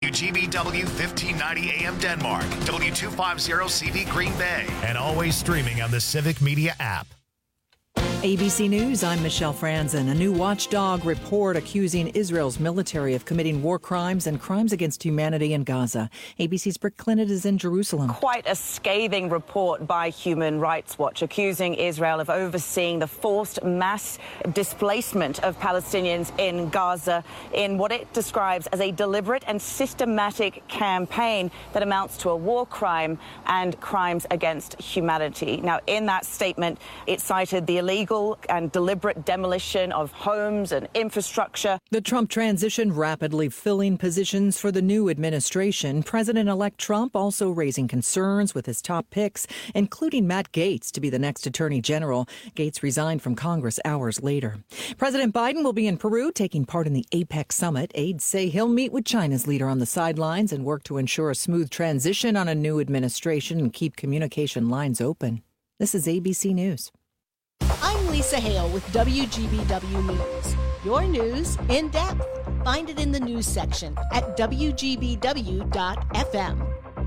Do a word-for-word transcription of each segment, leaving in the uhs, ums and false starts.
W G B W fifteen ninety A M Denmark, W two fifty C V Green Bay, and always streaming on the Civic Media app. A B C News, I'm Michelle Franzen. A new watchdog report accusing Israel's military of committing war crimes and crimes against humanity in Gaza. A B C's Britt Clinton is in Jerusalem. Quite a scathing report by Human Rights Watch accusing Israel of overseeing the forced mass displacement of Palestinians in Gaza in what it describes as a deliberate and systematic campaign that amounts to a war crime and crimes against humanity. Now, in that statement, it cited the illegal and deliberate demolition of homes and infrastructure. The Trump transition rapidly filling positions for the new administration. President-elect Trump also raising concerns with his top picks, including Matt Gaetz to be the next attorney general. Gaetz resigned from Congress hours later. President Biden will be in Peru taking part in the APEC summit. Aides say he'll meet with China's leader on the sidelines and work to ensure a smooth transition on a new administration and keep communication lines open. This is A B C News. I'm Lisa Hale with W G B W News. Your news in depth. Find it in the news section at W G B W dot F M.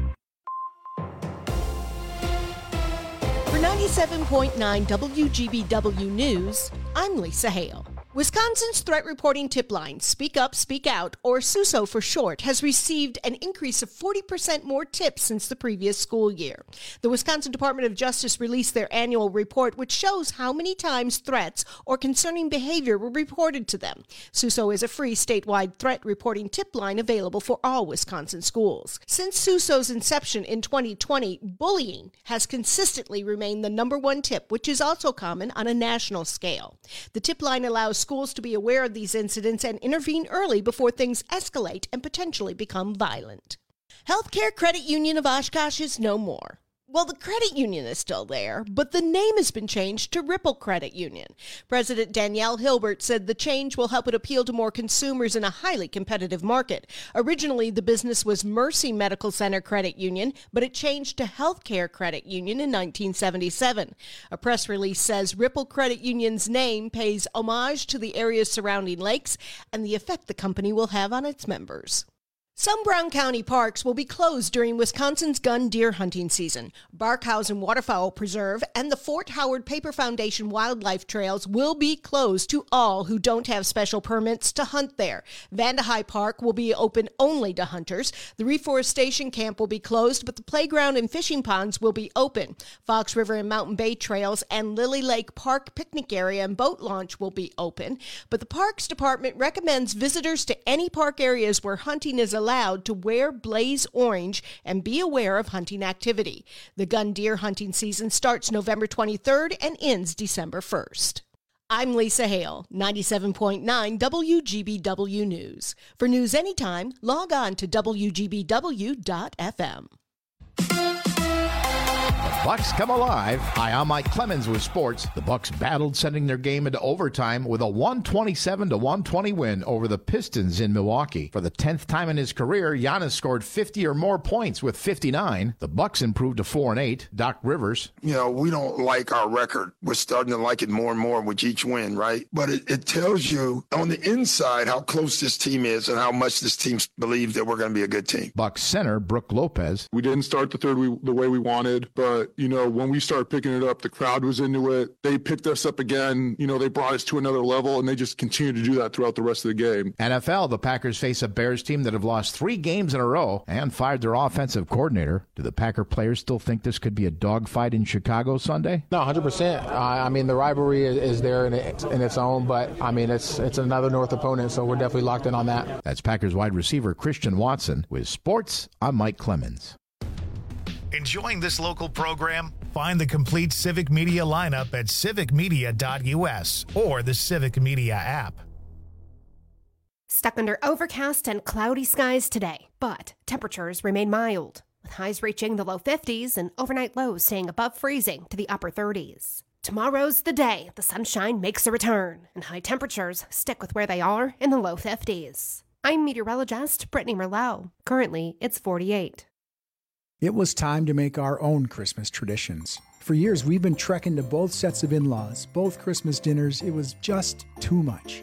For ninety-seven point nine W G B W News, I'm Lisa Hale. Wisconsin's threat reporting tip line, Speak Up, Speak Out, or SUSO for short, has received an increase of forty percent more tips since the previous school year. The Wisconsin Department of Justice released their annual report, which shows how many times threats or concerning behavior were reported to them. SUSO is a free statewide threat reporting tip line available for all Wisconsin schools. Since SUSO's inception in twenty twenty, bullying has consistently remained the number one tip, which is also common on a national scale. The tip line allows schools to be aware of these incidents and intervene early before things escalate and potentially become violent. Healthcare Credit Union of Oshkosh is no more. Well, the credit union is still there, but the name has been changed to Ripple Credit Union. President Danielle Hilbert said the change will help it appeal to more consumers in a highly competitive market. Originally, the business was Mercy Medical Center Credit Union, but it changed to Healthcare Credit Union in nineteen seventy-seven. A press release says Ripple Credit Union's name pays homage to the areas surrounding lakes and the effect the company will have on its members. Some Brown County parks will be closed during Wisconsin's gun deer hunting season. Barkhausen Waterfowl Preserve and the Fort Howard Paper Foundation Wildlife Trails will be closed to all who don't have special permits to hunt there. Vandehei Park will be open only to hunters. The reforestation camp will be closed, but the playground and fishing ponds will be open. Fox River and Mountain Bay Trails and Lily Lake Park picnic area and boat launch will be open, but the Parks Department recommends visitors to any park areas where hunting is allowed allowed to wear blaze orange and be aware of hunting activity. The gun deer hunting season starts November twenty-third and ends December first. I'm Lisa Hale, ninety-seven point nine W G B W News. For news anytime, log on to W G B W dot F M. Bucks come alive. Hi, I'm Mike Clemens with sports. The Bucks battled, sending their game into overtime with a one twenty-seven to one twenty win over the Pistons in Milwaukee. For the tenth time in his career, Giannis scored fifty or more points with fifty-nine. The Bucks improved to four and eight. Doc Rivers. You know, we don't like our record. We're starting to like it more and more with each win, right? But it, it tells you on the inside how close this team is and how much this team believes that we're going to be a good team. Bucks center Brooke Lopez. We didn't start the third we, the way we wanted, but you know, when we started picking it up, the crowd was into it. They picked us up again. You know, they brought us to another level, and they just continue to do that throughout the rest of the game. N F L, the Packers face a Bears team that have lost three games in a row and fired their offensive coordinator. Do the Packer players still think this could be a dogfight in Chicago Sunday? No, one hundred percent. Uh, I mean, the rivalry is, is there in, it, in its own, but, I mean, it's it's another North opponent, so we're definitely locked in on that. That's Packers wide receiver Christian Watson. With sports, I'm Mike Clemens. Enjoying this local program? Find the complete Civic Media lineup at civic media dot U S or the Civic Media app. Stuck under overcast and cloudy skies today, but temperatures remain mild, with highs reaching the low fifties and overnight lows staying above freezing to the upper thirties. Tomorrow's the day the sunshine makes a return, and high temperatures stick with where they are in the low fifties. I'm meteorologist Brittany Merlot. Currently, it's forty-eight. It was time to make our own Christmas traditions. For years, we've been trekking to both sets of in-laws, both Christmas dinners. It was just too much.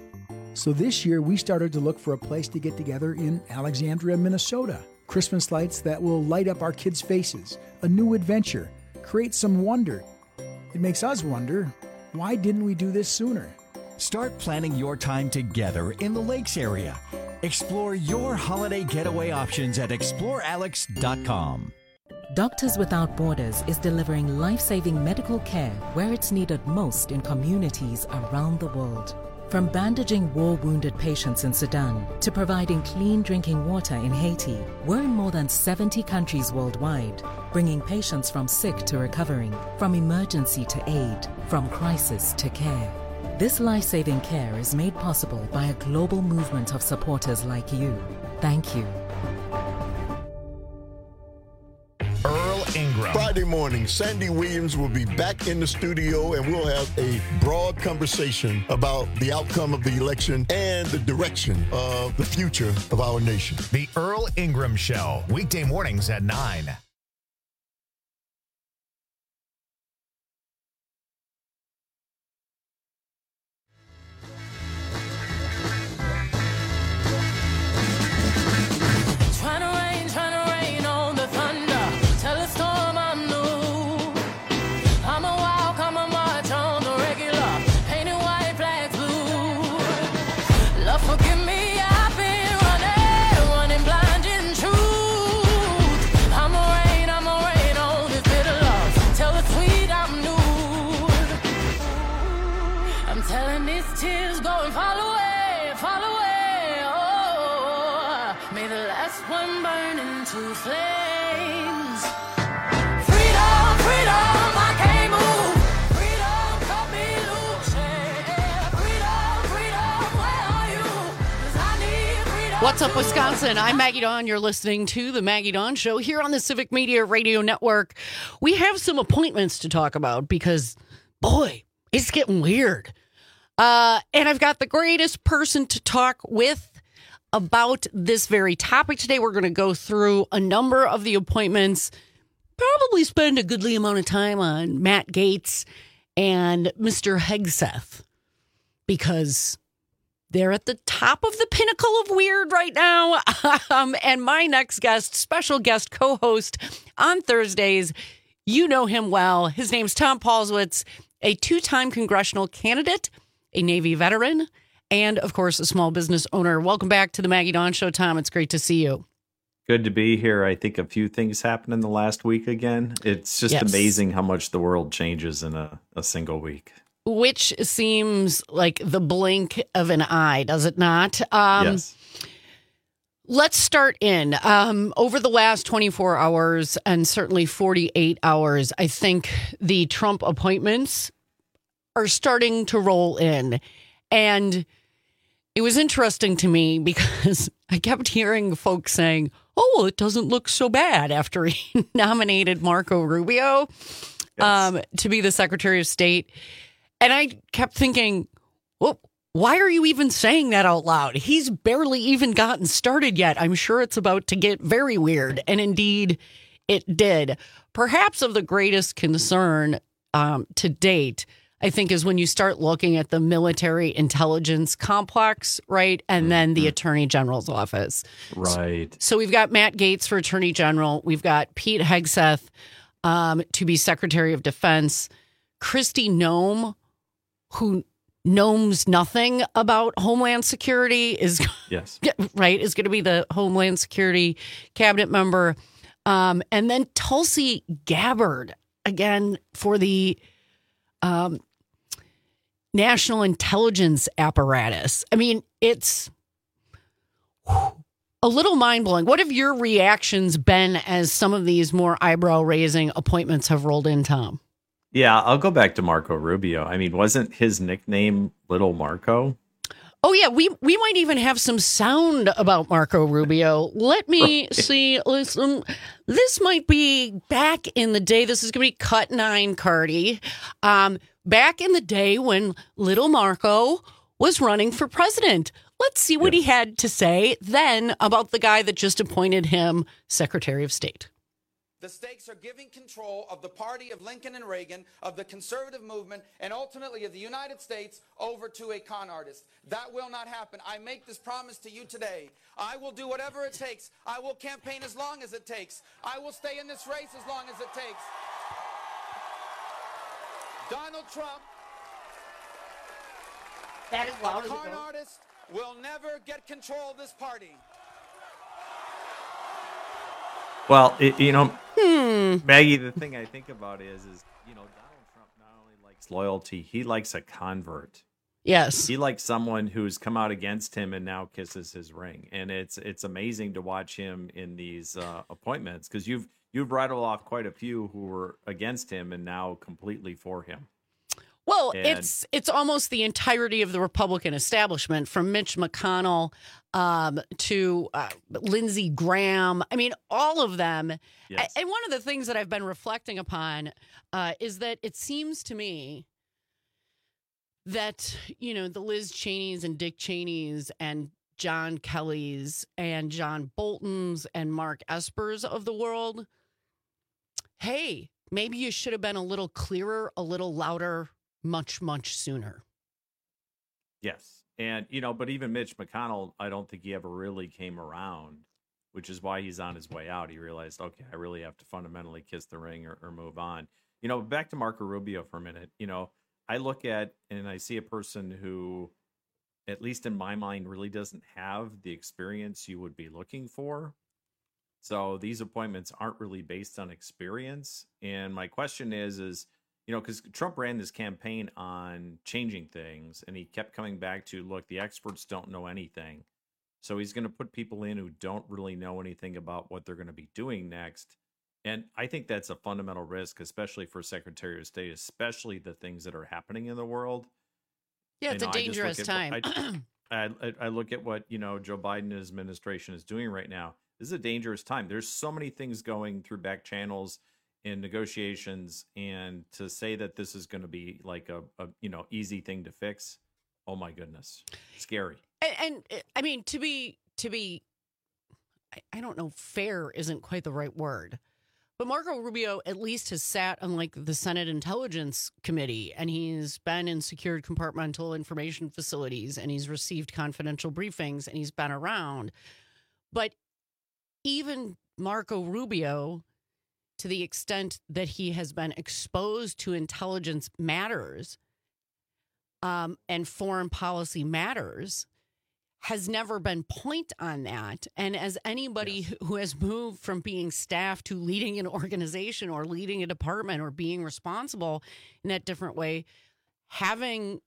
So this year, we started to look for a place to get together in Alexandria, Minnesota. Christmas lights that will light up our kids' faces, a new adventure, create some wonder. It makes us wonder, why didn't we do this sooner? Start planning your time together in the Lakes area. Explore your holiday getaway options at explore alex dot com. Doctors Without Borders is delivering life-saving medical care where it's needed most in communities around the world. From bandaging war-wounded patients in Sudan to providing clean drinking water in Haiti, we're in more than seventy countries worldwide, bringing patients from sick to recovering, from emergency to aid, from crisis to care. This life-saving care is made possible by a global movement of supporters like you. Thank you. Earl Ingram. Friday morning, Sandy Williams will be back in the studio and we'll have a broad conversation about the outcome of the election and the direction of the future of our nation. The Earl Ingram Show, weekday mornings at nine. What's up, Wisconsin? I'm Maggie Dawn. You're listening to the Maggie Dawn Show here on the Civic Media Radio Network. We have some appointments to talk about because, boy, it's getting weird. Uh, and I've got the greatest person to talk with about this very topic today. We're going to go through a number of the appointments, probably spend a goodly amount of time on Matt Gaetz and Mister Hegseth, because they're at the top of the pinnacle of weird right now. Um, and my next guest, special guest co-host on Thursdays, you know him well. His name's Tom Paulswitz, a two-time congressional candidate, a Navy veteran, and, of course, a small business owner. Welcome back to the Maggie Dawn Show, Tom. It's great to see you. Good to be here. I think a few things happened in the last week again. It's just yes. amazing how much the world changes in a, a single week. Which seems like the blink of an eye, does it not? Um, yes. Let's start in. Um, over the last twenty-four hours and certainly forty-eight hours, I think the Trump appointments are starting to roll in. And it was interesting to me because I kept hearing folks saying, oh, well, it doesn't look so bad after he nominated Marco Rubio yes. um, to be the Secretary of State. And I kept thinking, well, why are you even saying that out loud? He's barely even gotten started yet. I'm sure it's about to get very weird. And indeed, it did. Perhaps of the greatest concern um, to date, I think, is when you start looking at the military intelligence complex, right? And then the Attorney General's office. Right. So, so we've got Matt Gaetz for Attorney General. We've got Pete Hegseth um, to be Secretary of Defense. Kristi Noem, who knows nothing about Homeland Security, is yes, right, is going to be the Homeland Security cabinet member. Um, and then Tulsi Gabbard, again, for the um, National Intelligence Apparatus. I mean, it's whew, a little mind-blowing. What have your reactions been as some of these more eyebrow-raising appointments have rolled in, Tom? Yeah, I'll go back to Marco Rubio. I mean, wasn't his nickname Little Marco? Oh, yeah, we we might even have some sound about Marco Rubio. Let me right. see. Listen, this might be back in the day. This is going to be cut nine, Cardi. Um, back in the day when Little Marco was running for president. Let's see what yes. he had to say then about the guy that just appointed him Secretary of State. The stakes are giving control of the party of Lincoln and Reagan, of the conservative movement, and ultimately of the United States over to a con artist. That will not happen. I make this promise to you today. I will do whatever it takes. I will campaign as long as it takes. I will stay in this race as long as it takes. Donald Trump, that is loud a con artist, will never get control of this party. Well, it, you know, hmm. Maggie, the thing I think about is, is, you know, Donald Trump not only likes loyalty, he likes a convert. Yes. He likes someone who's come out against him and now kisses his ring. And it's it's amazing to watch him in these uh, appointments because you've you've rattled off quite a few who were against him and now completely for him. Well, and, it's it's almost the entirety of the Republican establishment, from Mitch McConnell um, to uh, Lindsey Graham. I mean, all of them. Yes. And one of the things that I've been reflecting upon uh, is that it seems to me that, you know, the Liz Cheneys and Dick Cheneys and John Kellys and John Boltons and Mark Espers of the world, hey, maybe you should have been a little clearer, a little louder, much, much sooner. Yes. And, you know, but even Mitch McConnell, I don't think he ever really came around, which is why he's on his way out. He realized, okay, I really have to fundamentally kiss the ring or, or move on. You know, back to Marco Rubio for a minute. You know, I look at and I see a person who, at least in my mind, really doesn't have the experience you would be looking for. So these appointments aren't really based on experience. And my question is, is, you know, because Trump ran this campaign on changing things, and he kept coming back to, look, the experts don't know anything. So he's going to put people in who don't really know anything about what they're going to be doing next. And I think that's a fundamental risk, especially for Secretary of State, especially the things that are happening in the world. Yeah, it's you know, a dangerous time. I, I, I look at what, you know, Joe Biden and his administration is doing right now. This is a dangerous time. There's so many things going through back channels in negotiations, and to say that this is going to be like a, a you know easy thing to fix, oh my goodness, scary. And, and I mean, to be to be, I, I don't know, fair isn't quite the right word, but Marco Rubio at least has sat on like the Senate Intelligence Committee, and he's been in secured compartmental information facilities, and he's received confidential briefings, and he's been around. But even Marco Rubio, to the extent that he has been exposed to intelligence matters um, and foreign policy matters, has never been point on that. And as anybody yes. who has moved from being staff to leading an organization or leading a department or being responsible in that different way, having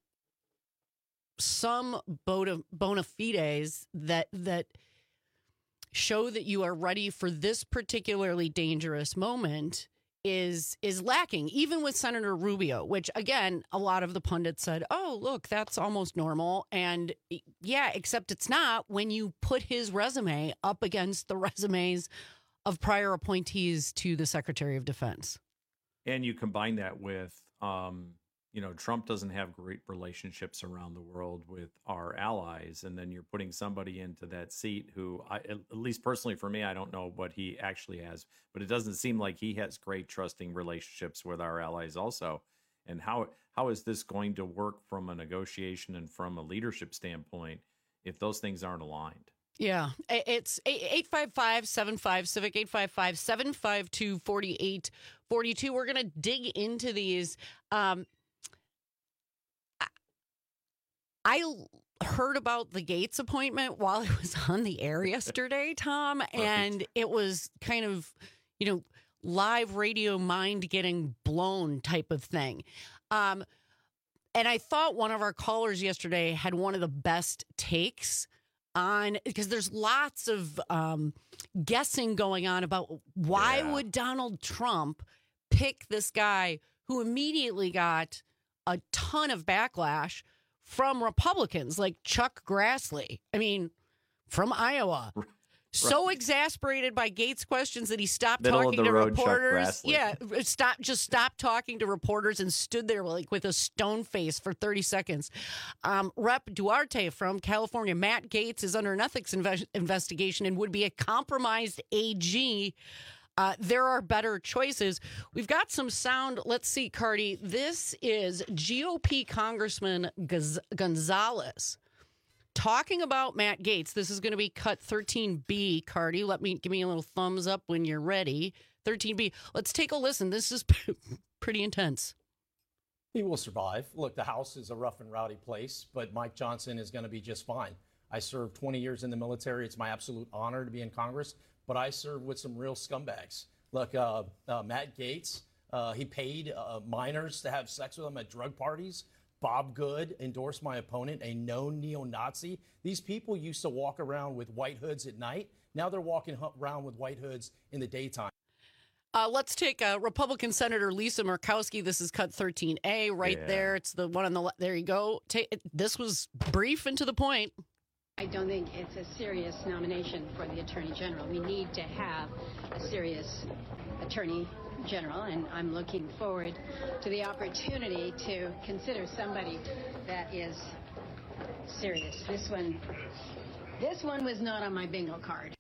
some bona, bona fides that that show that you are ready for this particularly dangerous moment is is lacking, even with Senator Rubio, which, again, a lot of the pundits said, oh, look, that's almost normal. And yeah, except it's not when you put his resume up against the resumes of prior appointees to the Secretary of Defense. And you combine that with, um, you know, Trump doesn't have great relationships around the world with our allies. And then you're putting somebody into that seat who, I, at least personally for me, I don't know what he actually has, but it doesn't seem like he has great trusting relationships with our allies also. And how how is this going to work from a negotiation and from a leadership standpoint if those things aren't aligned? Yeah, it's eight five five, seven five, Civic, eight five five, seven five two, four eight four two. We're going to dig into these. Um, I heard about the Gates appointment while I was on the air yesterday, Tom, and it was kind of, you know, live radio mind getting blown type of thing. Um, and I thought one of our callers yesterday had one of the best takes on, because there's lots of um, guessing going on about why yeah. would Donald Trump pick this guy who immediately got a ton of backlash from Republicans like Chuck Grassley. I mean, from Iowa. Right. So exasperated by Gates questions that he stopped Middle talking to road, reporters. Yeah, stop, just stopped talking to reporters and stood there like with a stone face for thirty seconds. Um, Rep Duarte from California, Matt Gaetz is under an ethics inve- investigation and would be a compromised A G. Uh, there are better choices. We've got some sound. Let's see, Cardi. This is G O P Congressman Gaz- Gonzalez talking about Matt Gaetz. This is going to be cut thirteen B, Cardi. Let me give me a little thumbs up when you're ready. thirteen B. Let's take a listen. This is pretty intense. He will survive. Look, the House is a rough and rowdy place, but Mike Johnson is going to be just fine. I served twenty years in the military. It's my absolute honor to be in Congress, but I served with some real scumbags. Look, uh, uh, Matt Gaetz, uh, he paid uh, minors to have sex with him at drug parties. Bob Good endorsed my opponent, a known neo-Nazi. These people used to walk around with white hoods at night. Now they're walking around with white hoods in the daytime. Uh, let's take uh, Republican Senator Lisa Murkowski. This is cut thirteen A right yeah. there. It's the one on the left. There you go. Take, this was brief and to the point. I don't think it's a serious nomination for the Attorney General. We need to have a serious Attorney General, and I'm looking forward to the opportunity to consider somebody that is serious. This one, this one was not on my bingo card.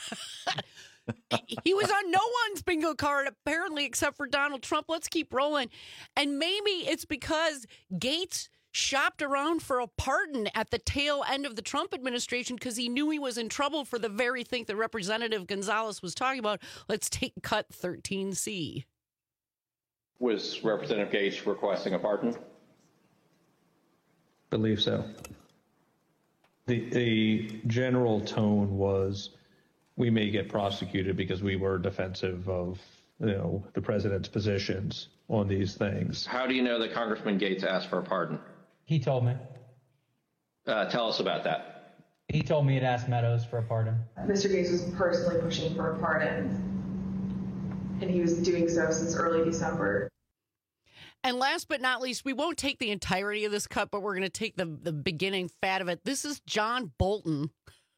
He was on no one's bingo card, apparently, except for Donald Trump. Let's keep rolling. And maybe it's because Gaetz shopped around for a pardon at the tail end of the Trump administration because he knew he was in trouble for the very thing that Representative Gonzalez was talking about. Let's take cut thirteen C. Was Representative Gaetz requesting a pardon? Believe so. The, the general tone was, we may get prosecuted because we were defensive of, you know, the president's positions on these things. How do you know that Congressman Gaetz asked for a pardon? He told me. Uh, tell us about that. He told me to ask Meadows for a pardon. Mister Gaetz was personally pushing for a pardon, and he was doing so since early December. And last but not least, we won't take the entirety of this cut, but we're going to take the, the beginning fat of it. This is John Bolton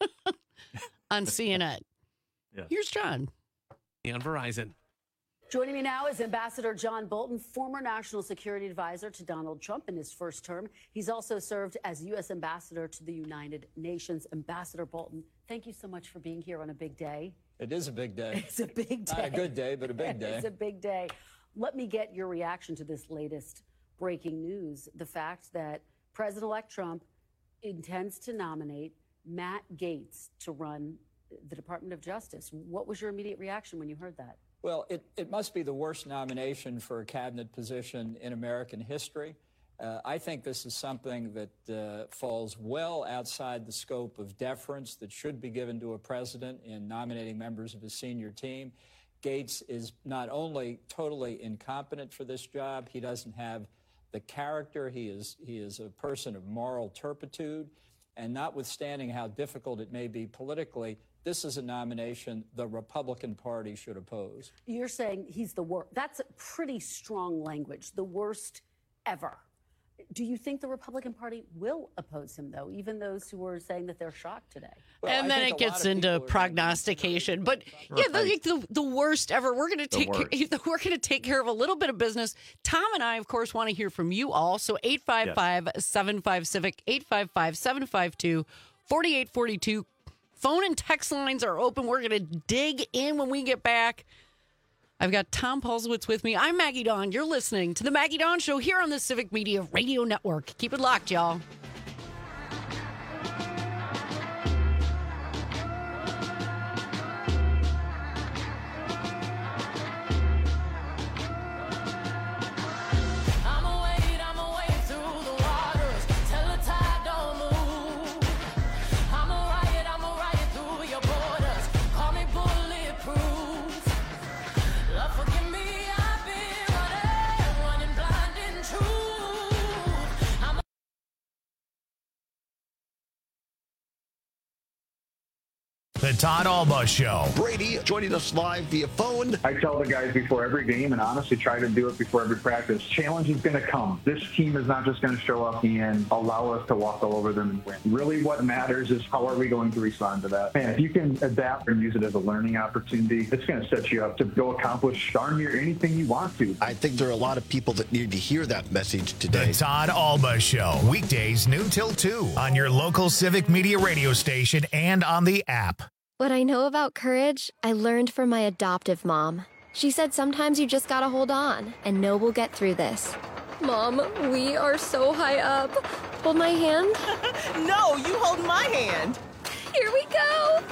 on C N N. Yeah. Here's John. On Verizon. Joining me now is Ambassador John Bolton, former national security advisor to Donald Trump in his first term. He's also served as U S ambassador to the United Nations. Ambassador Bolton, thank you so much for being here on a big day. It is a big day. It's a big day. Not a good day, but a big day. It's a big day. Let me get your reaction to this latest breaking news. The fact that President-elect Trump intends to nominate Matt Gaetz to run the Department of Justice. What was your immediate reaction when you heard that? Well, it, it must be the worst nomination for a cabinet position in American history. Uh, I think this is something that uh, falls well outside the scope of deference that should be given to a president in nominating members of his senior team. Gaetz is not only totally incompetent for this job, he doesn't have the character. He is, he is a person of moral turpitude. And notwithstanding how difficult it may be politically, this is a nomination the Republican Party should oppose. You're saying he's the worst. That's pretty strong language, the worst ever. Do you think the Republican Party will oppose him, though, even those who were saying that they're shocked today? Well, and then it gets into prognostication. But yeah, the, the, the worst ever. We're going to take care, we're going to take care of a little bit of business. Tom and I, of course, want to hear from you all. So eight five five, seven five, Civic, eight five five, seven five two, four eight four two. Phone and text lines are open. We're going to dig in when we get back. I've got Tom Paulsowitz with me. I'm Maggie Dawn. You're listening to The Maggie Dawn Show here on the Civic Media Radio Network. Keep it locked, y'all. The Todd Alba Show. Brady joining us live via phone. I tell the guys before every game, and honestly try to do it before every practice, challenge is going to come. This team is not just going to show up and allow us to walk all over them and win. Really what matters is how are we going to respond to that. Man, if you can adapt and use it as a learning opportunity, it's going to set you up to go accomplish darn near anything you want to. I think there are a lot of people that need to hear that message today. The Todd Alba Show. Weekdays noon till two on your local Civic Media radio station and on the app. What I know about courage, I learned from my adoptive mom. She said sometimes you just gotta hold on and know we'll get through this. Mom, we are so high up. Hold my hand. No, you hold my hand. Here we go.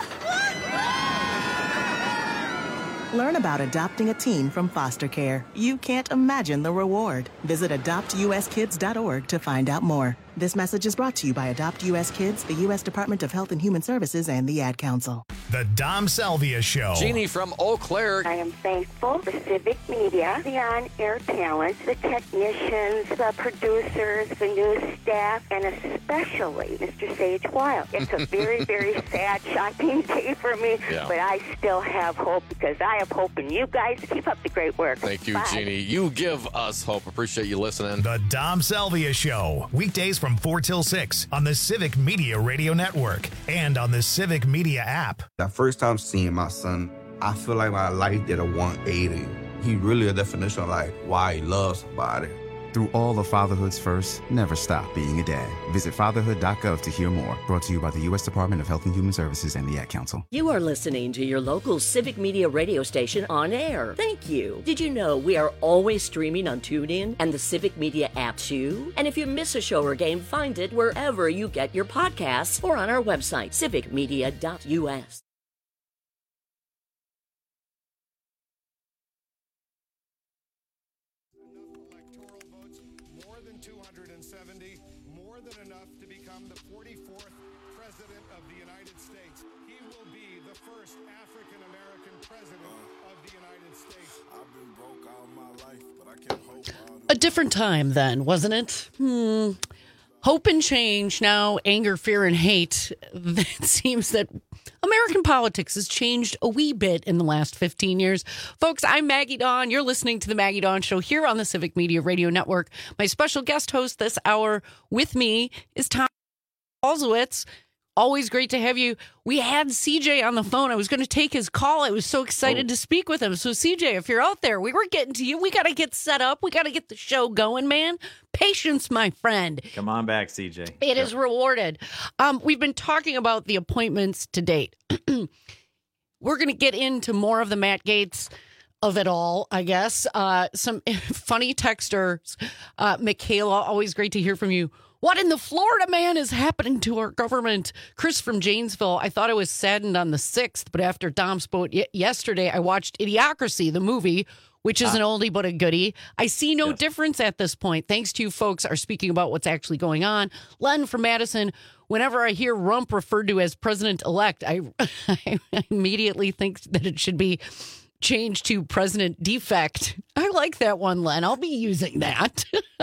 Learn about adopting a teen from foster care. You can't imagine the reward. Visit adopt u s kids dot org to find out more. This message is brought to you by Adopt U S Kids, the U S Department of Health and Human Services, and the Ad Council. The Dom Salvia Show. Jeannie from Eau Claire. I am thankful for Civic Media, the on-air talent, the technicians, the producers, the news staff, and especially Mister Sage Wild. It's a very, very sad, shocking day for me, Yeah. but I still have hope because I have hope in you guys. Keep up the great work. Thank you, Bye. Jeannie. You give us hope. Appreciate you listening. The Dom Salvia Show. Weekdays from four till six on the Civic Media Radio Network and on the Civic Media app. That first time seeing my son, I feel like my life did a one eighty. He really a definition of like why he loves somebody. Through all of fatherhood's first, never stop being a dad. Visit fatherhood dot gov to hear more. Brought to you by the U S Department of Health and Human Services and the Ad Council. You are listening to your local Civic Media radio station on air. Thank you. Did you know we are always streaming on TuneIn and the Civic Media app too? And if you miss a show or game, find it wherever you get your podcasts or on our website, civic media dot u s. A different time then, wasn't it? Hmm. Hope and change, now anger, fear, and hate. It seems that American politics has changed a wee bit in the last fifteen years. Folks, I'm Maggie Dawn. You're listening to The Maggie Dawn Show here on the Civic Media Radio Network. My special guest host this hour with me is Tom Balzowitz. Always great to have you. We had C J on the phone. I was going to take his call. I was so excited oh. to speak with him. So, C J, if you're out there, we were getting to you. We got to get set up. We got to get the show going, man. Patience, my friend. Come on back, C J. It yep. is rewarded. Um, we've been talking about the appointments to date. We're going to get into more of the Matt Gaetz of it all, I guess. Uh, some funny texters. Uh, Michaela, always great to hear from you. What in the Florida, man, is happening to our government? Chris from Janesville, I thought I was saddened on the sixth, but after Dom spoke y- yesterday, I watched Idiocracy, the movie, which is ah. an oldie but a goodie. I see no yes. difference at this point. Thanks to you folks are speaking about what's actually going on. Len from Madison, whenever I hear Rump referred to as president-elect, I, I immediately think that it should be changed to president defect. I like that one, Len. I'll be using that.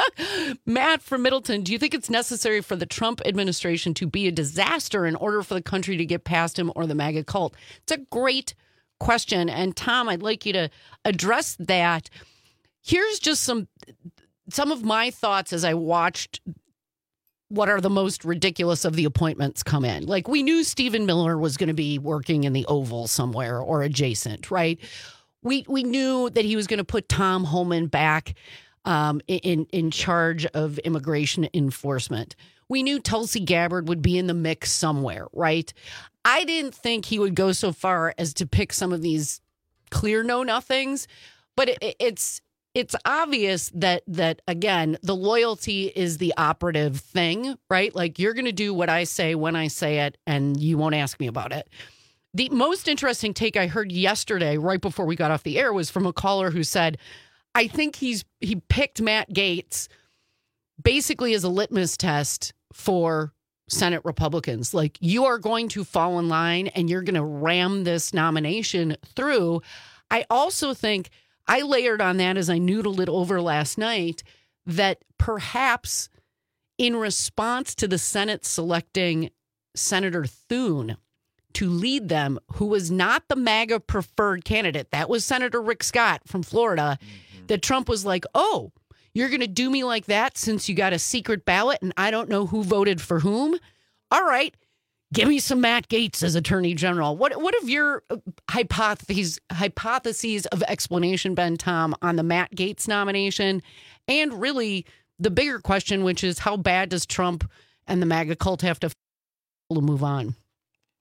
Matt from Middleton, do you think it's necessary for the Trump administration to be a disaster in order for the country to get past him or the MAGA cult? It's a great question. And Tom, I'd like you to address that. Here's just some some of my thoughts as I watched what are the most ridiculous of the appointments come in. Like, we knew Stephen Miller was going to be working in the Oval somewhere or adjacent, right? We we knew that he was going to put Tom Homan back um, in, in charge of immigration enforcement. We knew Tulsi Gabbard would be in the mix somewhere, right? I didn't think he would go so far as to pick some of these clear know-nothings, but it, it's it's obvious that, that, again, the loyalty is the operative thing, right? Like, you're going to do what I say when I say it, and you won't ask me about it. The most interesting take I heard yesterday, right before we got off the air, was from a caller who said, I think he's he picked Matt Gaetz basically as a litmus test for Senate Republicans. Like, you are going to fall in line, and you're going to ram this nomination through. I also think I layered on that as I noodled it over last night that perhaps in response to the Senate selecting Senator Thune to lead them, who was not the MAGA preferred candidate, that was Senator Rick Scott from Florida, mm-hmm. that Trump was like, oh, you're going to do me like that since you got a secret ballot and I don't know who voted for whom? All right. Give me some Matt Gaetz as Attorney General. What what have your hypotheses hypotheses of explanation been, Tom, on the Matt Gaetz nomination? And really the bigger question, which is how bad does Trump and the MAGA cult have to move on?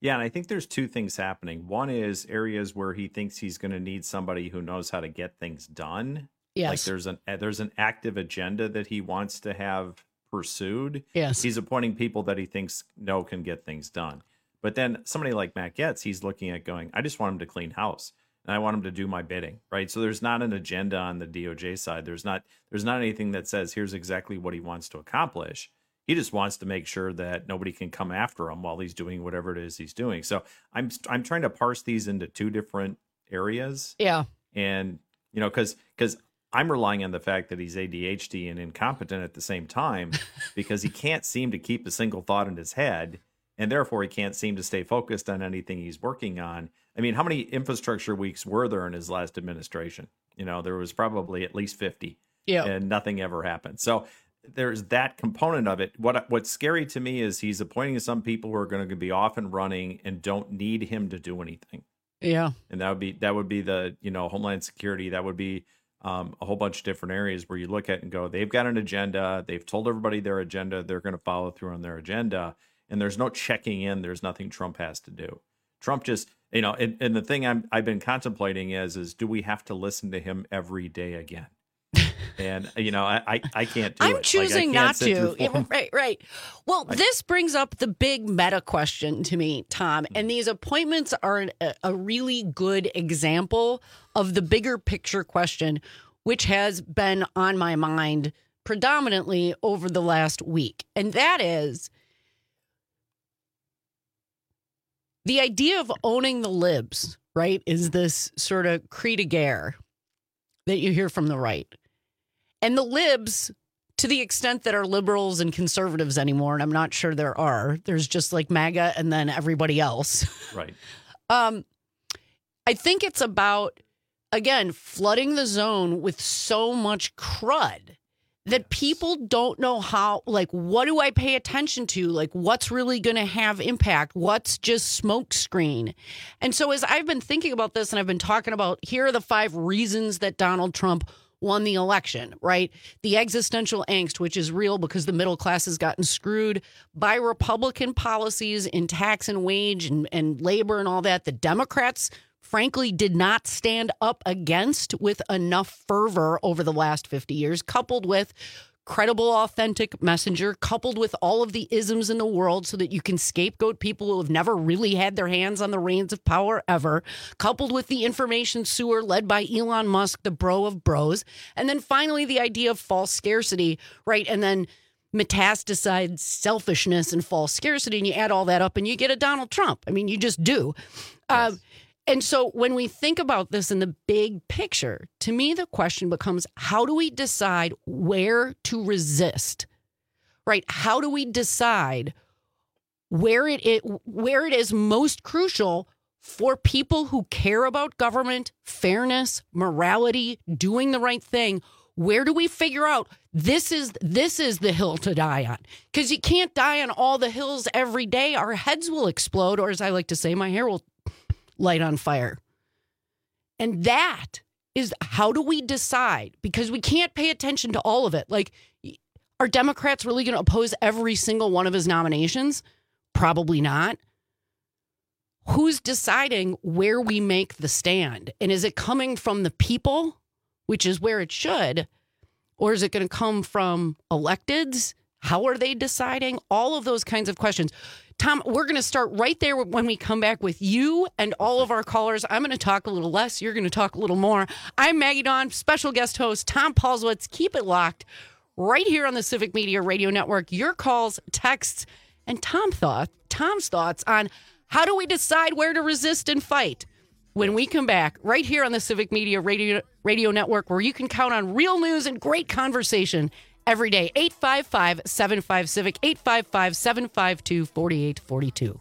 Yeah, and I think there's two things happening. One is areas where he thinks he's going to need somebody who knows how to get things done. Yes. Like there's an there's an active agenda that he wants to have pursued. Yes. He's appointing people that he thinks no can get things done. But then somebody like Matt Gaetz, he's looking at going, I just want him to clean house and I want him to do my bidding, right? So there's not an agenda on the D O J side. There's not there's not anything that says here's exactly what he wants to accomplish. He just wants to make sure that nobody can come after him while he's doing whatever it is he's doing. So I'm I'm trying to parse these into two different areas. Yeah. And, you know, because because I'm relying on the fact that he's A D H D and incompetent at the same time because he can't seem to keep a single thought in his head. And therefore, he can't seem to stay focused on anything he's working on. I mean, how many infrastructure weeks were there in his last administration? You know, there was probably at least fifty. Yeah. And nothing ever happened. So there's that component of it. What What's scary to me is he's appointing some people who are going to be off and running and don't need him to do anything. Yeah. And that would be that would be the, you know, Homeland Security. That would be um, a whole bunch of different areas where you look at and go, they've got an agenda. They've told everybody their agenda. They're going to follow through on their agenda. And there's no checking in. There's nothing Trump has to do. Trump just, you know, and, and the thing I'm, I've been contemplating is, is do we have to listen to him every day again? And, you know, I, I, I can't do I'm it. choosing like, I not to. Yeah, right, right. Well, I, this brings up the big meta question to me, Tom. And these appointments are a, a really good example of the bigger picture question, which has been on my mind predominantly over the last week. And that is the idea of owning the libs, right, is this sort of cri de guerre that you hear from the right. And the libs, to the extent that are liberals and conservatives anymore, and I'm not sure there are, there's just like MAGA and then everybody else. Right. um, I think it's about, again, flooding the zone with so much crud that people don't know how, like, what do I pay attention to? Like, what's really going to have impact? What's just smokescreen? And so as I've been thinking about this and I've been talking about, here are the five reasons that Donald Trump won the election, right? The existential angst, which is real because the middle class has gotten screwed by Republican policies in tax and wage and, and labor and all that. The Democrats, frankly, did not stand up against with enough fervor over the last fifty years, coupled with credible, authentic messenger, coupled with all of the isms in the world so that you can scapegoat people who have never really had their hands on the reins of power ever, coupled with the information sewer led by Elon Musk, the bro of bros. And then finally, the idea of false scarcity, right? And then metastasized selfishness and false scarcity. And you add all that up and you get a Donald Trump. I mean, you just do. Yes. Um, And so when we think about this in the big picture, to me, the question becomes, how do we decide where to resist, right? How do we decide where it, it where it is most crucial for people who care about government, fairness, morality, doing the right thing? Where do we figure out this is this is the hill to die on? Because you can't die on all the hills every day. Our heads will explode, or as I like to say, my hair will light on fire. And that is, how do we decide? Because we can't pay attention to all of it. Like, are Democrats really going to oppose every single one of his nominations? Probably not. Who's deciding where we make the stand? And is it coming from the people, which is where it should, or is it going to come from electeds? How are they deciding? All of those kinds of questions. Tom, we're going to start right there when we come back with you and all of our callers. I'm going to talk a little less. You're going to talk a little more. I'm Maggie Dawn, special guest host Tom Paulswitz. Keep it locked right here on the Civic Media Radio Network. Your calls, texts, and Tom thought, Tom's thoughts on how do we decide where to resist and fight when we come back right here on the Civic Media Radio, Radio Network, where you can count on real news and great conversation every day. eight five five, seven five, CIVIC, eight five five, seven five two, four eight four two.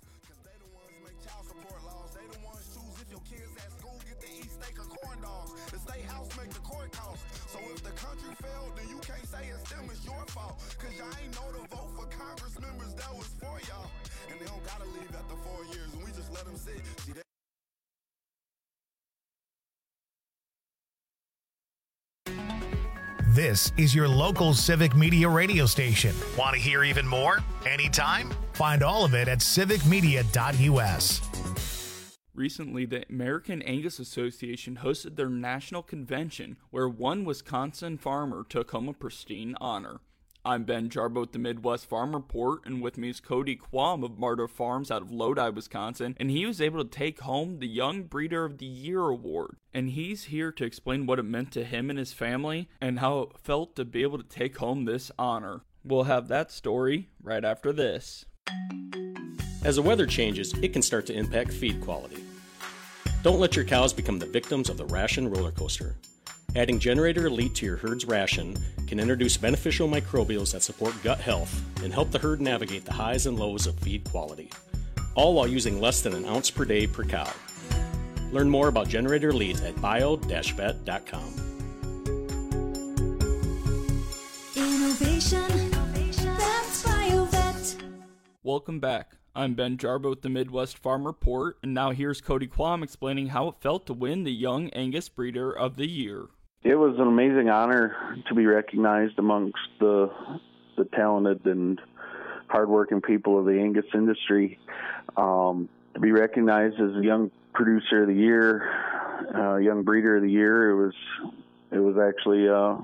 This is your local Civic Media radio station. Want to hear even more? Anytime? Find all of it at civic media dot U S. Recently, the American Angus Association hosted their national convention where one Wisconsin farmer took home a pristine honor. I'm Ben Jarbo with the Midwest Farm Report, and with me is Cody Quam of Marta Farms out of Lodi, Wisconsin, and he was able to take home the Young Breeder of the Year award. And he's here to explain what it meant to him and his family, and how it felt to be able to take home this honor. We'll have that story right after this. As the weather changes, it can start to impact feed quality. Don't let your cows become the victims of the ration roller coaster. Adding Generator Elite to your herd's ration can introduce beneficial microbials that support gut health and help the herd navigate the highs and lows of feed quality, all while using less than an ounce per day per cow. Learn more about Generator Elite at bio dash vet dot com. Innovation, that's BioVet. Welcome back. I'm Ben Jarbo with the Midwest Farm Report, and now here's Cody Quam explaining how it felt to win the Young Angus Breeder of the Year. It was an amazing honor to be recognized amongst the the talented and hardworking people of the Angus industry. Um, to be recognized as a Young Producer of the Year, uh, Young Breeder of the Year, it was it was actually uh,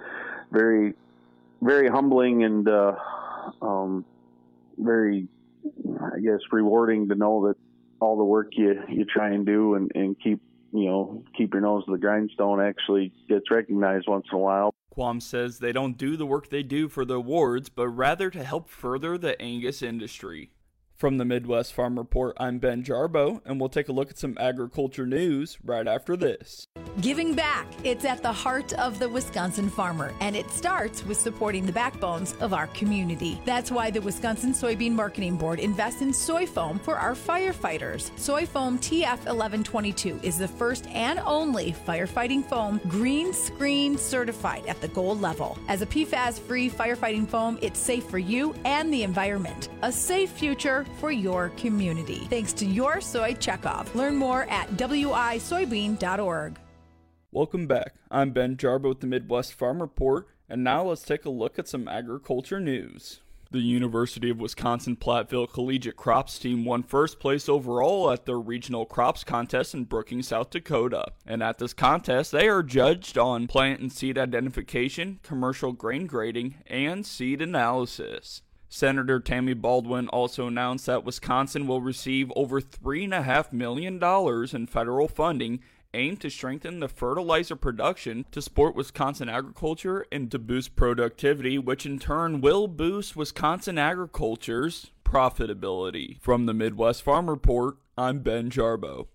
very very humbling and uh, um, very, I guess, rewarding to know that all the work you, you try and do and, and keep, you know, keep your nose to the grindstone actually gets recognized once in a while. Quam says they don't do the work they do for the awards, but rather to help further the Angus industry. From the Midwest Farm Report, I'm Ben Jarbo, and we'll take a look at some agriculture news right after this. Giving back. It's at the heart of the Wisconsin farmer, and it starts with supporting the backbones of our community. That's why the Wisconsin Soybean Marketing Board invests in soy foam for our firefighters. Soy foam T F eleven twenty-two is the first and only firefighting foam green screen certified at the gold level. As a P FAS-free firefighting foam, it's safe for you and the environment. A safe future for your community. Thanks to your soy checkoff. Learn more at w i soybean dot org. Welcome back. I'm Ben Jarbo with the Midwest Farm Report, and now let's take a look at some agriculture news. The University of Wisconsin-Platteville Collegiate Crops team won first place overall at their regional crops contest in Brookings, South Dakota. And at this contest, they are judged on plant and seed identification, commercial grain grading, and seed analysis. Senator Tammy Baldwin also announced that Wisconsin will receive over three point five million dollars in federal funding aimed to strengthen the fertilizer production to support Wisconsin agriculture and to boost productivity, which in turn will boost Wisconsin agriculture's profitability. From the Midwest Farm Report, I'm Ben Jarbo.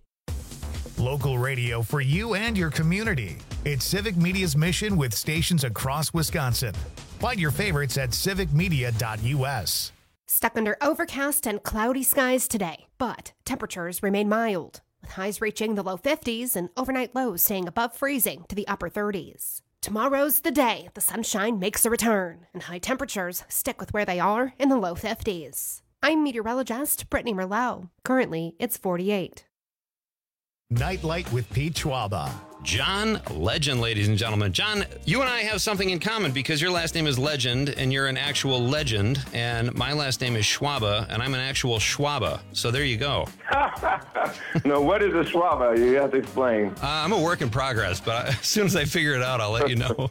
Local radio for you and your community. It's Civic Media's mission with stations across Wisconsin. Find your favorites at civic media dot U S. Stuck under overcast and cloudy skies today, but temperatures remain mild, with highs reaching the low fifties and overnight lows staying above freezing to the upper thirties. Tomorrow's the day the sunshine makes a return, and high temperatures stick with where they are in the low fifties. I'm meteorologist Brittany Merlot. Currently, it's forty-eight. Nightlight with Pete Schwaba. John Legend, ladies and gentlemen. John, you and I have something in common because your last name is Legend and you're an actual legend, and my last name is Schwaba and I'm an actual Schwaba. So there you go. No, what is a Schwaba? You have to explain. Uh, I'm a work in progress, but as soon as I figure it out, I'll let you know.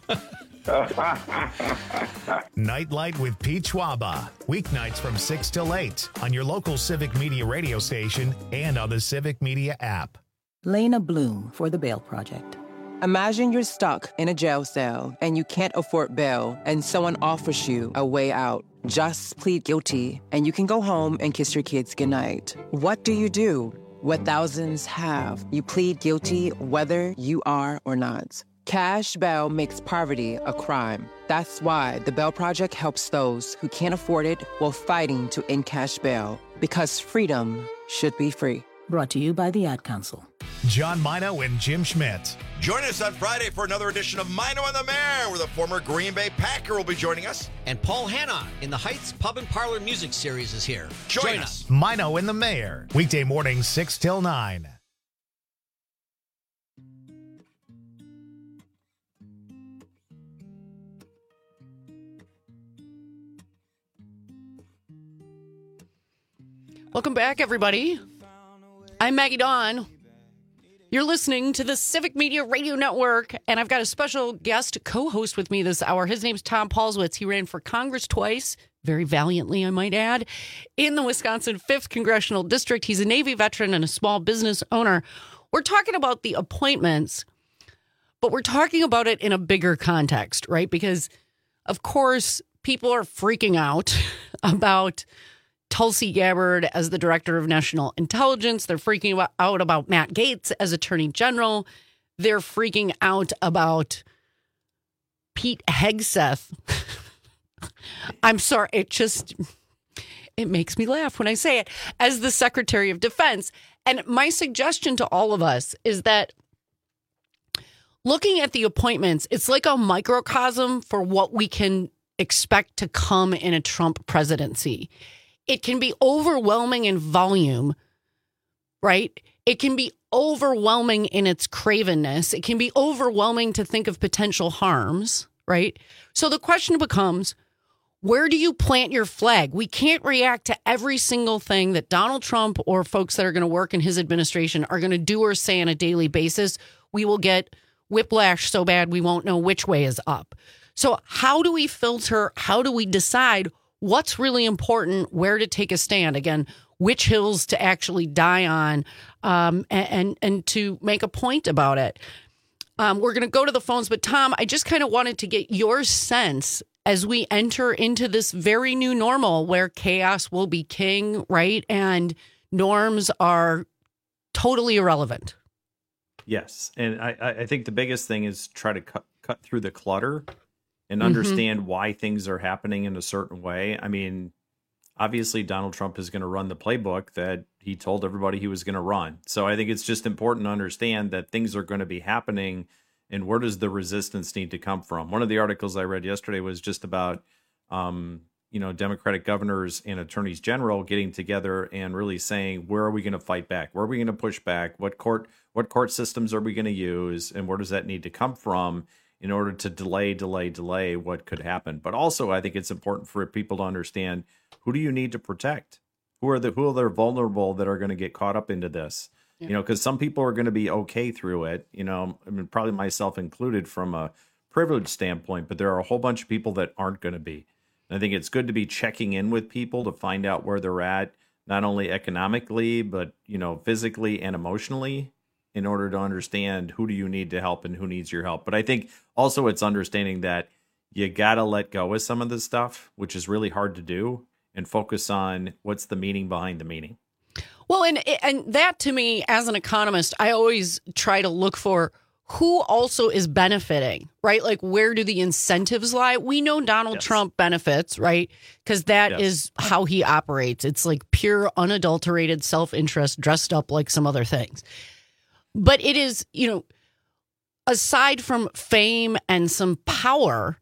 Nightlight with Pete Schwaba. Weeknights from six till eight on your local Civic Media radio station and on the Civic Media app. Lena Bloom for the Bail Project. Imagine you're stuck in a jail cell and you can't afford bail and someone offers you a way out. Just plead guilty and you can go home and kiss your kids goodnight. What do you do? What thousands have. You plead guilty whether you are or not. Cash bail makes poverty a crime. That's why the Bail Project helps those who can't afford it while fighting to end cash bail. Because freedom should be free. Brought to you by the Ad Council. John Mino and Jim Schmidt. Join us on Friday for another edition of Mino and the Mayor, where the former Green Bay Packer will be joining us. And Paul Hanna in the Heights Pub and Parlor Music Series is here. Join, Join us. us. Mino and the Mayor. Weekday mornings six till nine. Welcome back, everybody. I'm Maggie Dawn. You're listening to the Civic Media Radio Network, and I've got a special guest co-host with me this hour. His name's Tom Paulswitz. He ran for Congress twice, very valiantly, I might add, in the Wisconsin fifth Congressional District. He's a Navy veteran and a small business owner. We're talking about the appointments, but we're talking about it in a bigger context, right? Because, of course, people are freaking out about Tulsi Gabbard as the director of national intelligence. They're freaking out about Matt Gaetz as attorney general. They're freaking out about Pete Hegseth. I'm sorry. It just, it makes me laugh when I say it, as the Secretary of Defense. And my suggestion to all of us is that looking at the appointments, it's like a microcosm for what we can expect to come in a Trump presidency. It can be overwhelming in volume, right? It can be overwhelming in its cravenness. It can be overwhelming to think of potential harms, right? So the question becomes, where do you plant your flag? We can't react to every single thing that Donald Trump or folks that are going to work in his administration are going to do or say on a daily basis. We will get whiplash so bad we won't know which way is up. So how do we filter? How do we decide what's really important, where to take a stand? Again, which hills to actually die on, um, and, and and to make a point about it. Um, we're going to go to the phones, but Tom, I just kind of wanted to get your sense as we enter into this very new normal where chaos will be king, right? And norms are totally irrelevant. Yes. And I, I think the biggest thing is try to cut, cut through the clutter and understand mm-hmm. why things are happening in a certain way. I mean, obviously, Donald Trump is going to run the playbook that he told everybody he was going to run. So I think it's just important to understand that things are going to be happening, and where does the resistance need to come from? One of the articles I read yesterday was just about, um, you know, Democratic governors and attorneys general getting together and really saying, where are we going to fight back? Where are we going to push back? What court, what court systems are we going to use? And where does that need to come from in order to delay, delay, delay what could happen? But also, I think it's important for people to understand, who do you need to protect? Who are the who are the vulnerable that are going to get caught up into this? Yeah. You know, because some people are going to be okay through it. You know, I mean, probably myself included from a privilege standpoint, but there are a whole bunch of people that aren't going to be. And I think it's good to be checking in with people to find out where they're at, not only economically, but, you know, physically and emotionally, in order to understand who do you need to help and who needs your help. But I think also it's understanding that you got to let go of some of this stuff, which is really hard to do, and focus on what's the meaning behind the meaning. Well, and and that to me, as an economist, I always try to look for who also is benefiting, right? Like, where do the incentives lie? We know Donald yes. Trump benefits, right? Because that yes. is how he operates. It's like pure, unadulterated self-interest dressed up like some other things. But it is, you know, aside from fame and some power,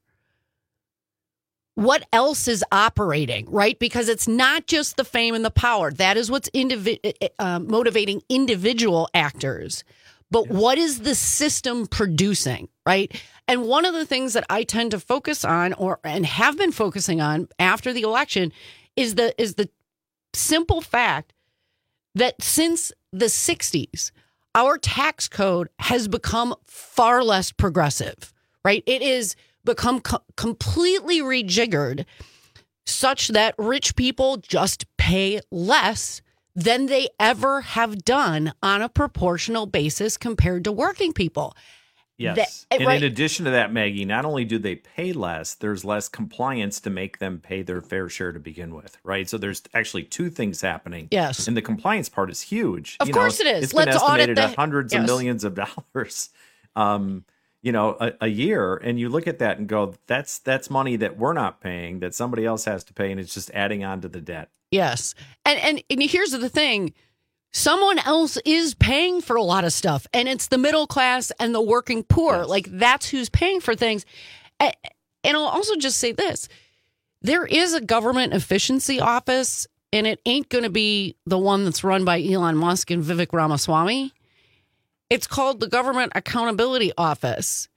what else is operating, right? Because it's not just the fame and the power. That is what's indivi- uh, motivating individual actors. But yes. what is the system producing, right? And one of the things that I tend to focus on, or and have been focusing on after the election, is the is the simple fact that since the sixties, our tax code has become far less progressive, right? It is become co- completely rejiggered such that rich people just pay less than they ever have done on a proportional basis compared to working people. Yes. That, and right? in addition to that, Maggie, not only do they pay less, there's less compliance to make them pay their fair share to begin with, right? So there's actually two things happening. Yes. And the compliance part is huge. Of you course know, it is. It's Let's been estimated audit the, at hundreds yes. of millions of dollars, um, you know, a, a year. And you look at that and go, that's that's money that we're not paying, that somebody else has to pay, and it's just adding on to the debt. Yes. And, and and here's the thing. Someone else is paying for a lot of stuff, and it's the middle class and the working poor. Yes. Like, that's who's paying for things. And I'll also just say this. There is a government efficiency office, and it ain't going to be the one that's run by Elon Musk and Vivek Ramaswamy. It's called the Government Accountability Office.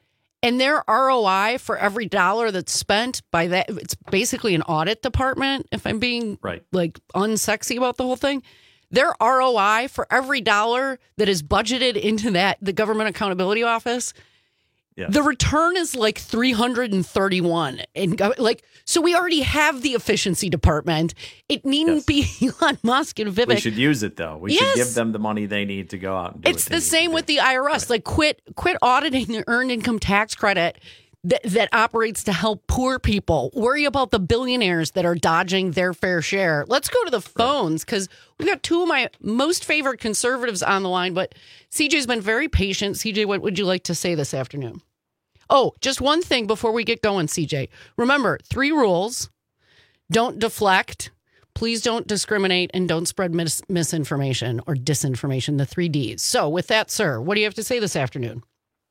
And their R O I for every dollar that's spent by that, it's basically an audit department, if I'm being right. like unsexy about the whole thing. Their R O I for every dollar that is budgeted into that, the Government Accountability Office, yes. the return is like three hundred thirty-one. And like, so we already have the efficiency department. It needn't yes. be Elon Musk and Vivek. We should use it though. We yes. should give them the money they need to go out and do It's what they the need same to with do. the I R S. Right. Like quit, quit auditing the earned income tax credit that, that operates to help poor people. Worry about the billionaires that are dodging their fair share. Let's go to the phones because we've got two of my most favorite conservatives on the line. But C J's been very patient. C J, what would you like to say this afternoon? Oh, just one thing before we get going, C J. Remember, three rules. Don't deflect. Please don't discriminate and don't spread mis- misinformation or disinformation, the three Ds. So with that, sir, what do you have to say this afternoon?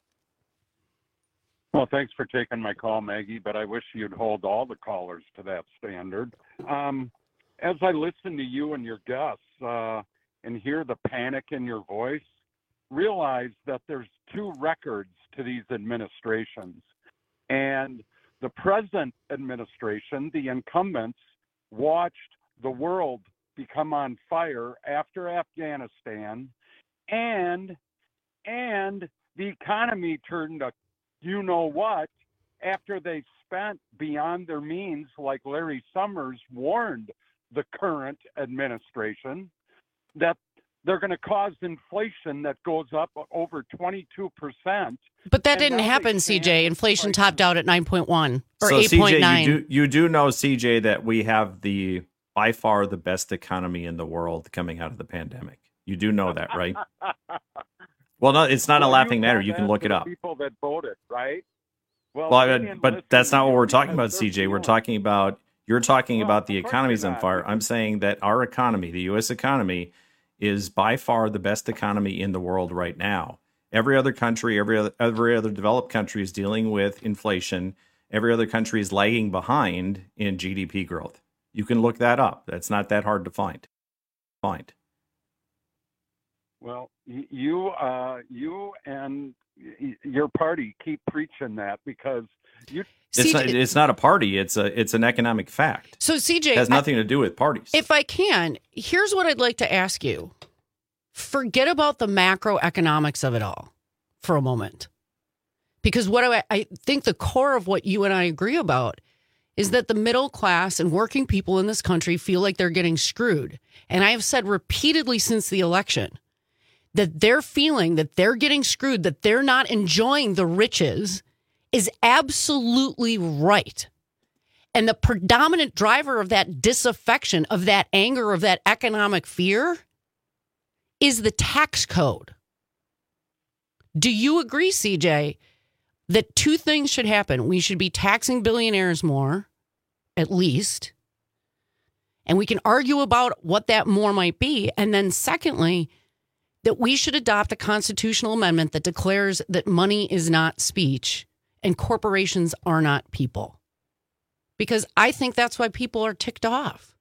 Well, thanks for taking my call, Maggie, but I wish you'd hold all the callers to that standard. Um, as I listen to you and your guests uh, and hear the panic in your voice, realize that there's two records to these administrations. And the present administration, the incumbents, watched the world become on fire after Afghanistan, and and the economy turned a you know what after they spent beyond their means, like Larry Summers warned the current administration that they're going to cause inflation that goes up over twenty-two percent. But that didn't happen, C J. Inflation topped out at nine point one or so eight point nine. C J, you do, you do know, C J, that we have the by far the best economy in the world coming out of the pandemic. You do know that, right? Well, no, it's not well, a laughing you matter. You can look it up. People that voted, right? Well, well I, but that's not what we're talking about, C J. We're talking about you're talking well, about the economy's on fire. I'm saying that our economy, the U S economy, is by far the best economy in the world right now. Every other country, every other every other developed country is dealing with inflation. Every other country is lagging behind in G D P growth. You can look that up. That's not that hard to find. Find. Well, you, uh, you and your party keep preaching that because you. It's not, it's not a party. It's a it's an economic fact. So C J it has nothing I, to do with parties. If I can, here's what I'd like to ask you. Forget about the macroeconomics of it all for a moment, because what I, I think the core of what you and I agree about is that the middle class and working people in this country feel like they're getting screwed. And I have said repeatedly since the election that they're feeling that they're getting screwed, that they're not enjoying the riches is absolutely right. And the predominant driver of that disaffection, of that anger, of that economic fear is the tax code. Do you agree, C J, that two things should happen? We should be taxing billionaires more, at least. And we can argue about what that more might be. And then secondly, that we should adopt a constitutional amendment that declares that money is not speech and corporations are not people. Because I think that's why people are ticked off.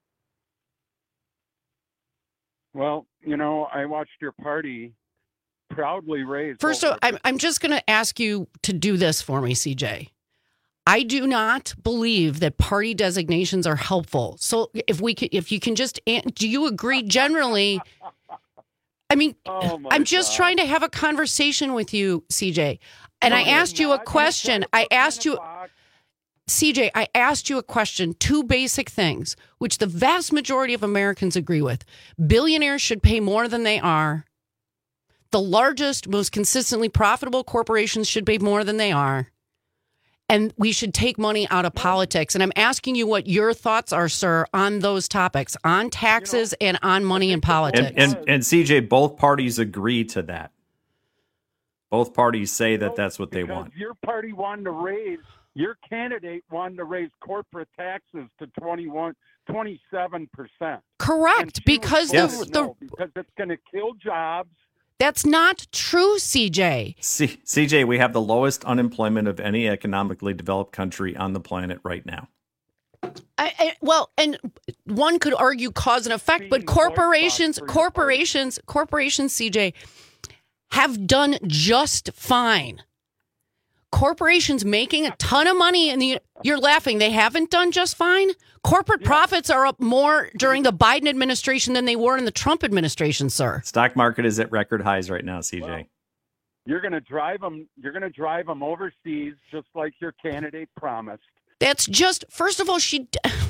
Well, you know, I watched your party proudly raise. First, of, I'm, I'm just going to ask you to do this for me, C J. I do not believe that party designations are helpful. So if we can, if you can just, do you agree generally? I mean, oh I'm just God. trying to have a conversation with you, C J. And no, I asked you a question. I asked you, C J, I asked you a question, two basic things, which the vast majority of Americans agree with. Billionaires should pay more than they are. The largest, most consistently profitable corporations should pay more than they are. And we should take money out of politics. And I'm asking you what your thoughts are, sir, on those topics, on taxes you know, and on money in politics. And, and, and C J, both parties agree to that. Both parties say that that's what they want. Your party wanted to raise, your candidate wanted to raise corporate taxes to twenty-one, twenty-seven percent. Correct, because yes. the, the no, because it's going to kill jobs. That's not true, C J. C- CJ, we have the lowest unemployment of any economically developed country on the planet right now. I, I, well, and one could argue cause and effect, but corporations, corporations, corporations, C J, have done just fine. corporations making a ton of money, and the you're laughing. They haven't done just fine. Corporate profits are up more during the Biden administration than they were in the Trump administration, sir. Stock market is at record highs right now, C J. Well, you're going to drive them. You're going to drive them overseas, just like your candidate promised. That's just first of all, she.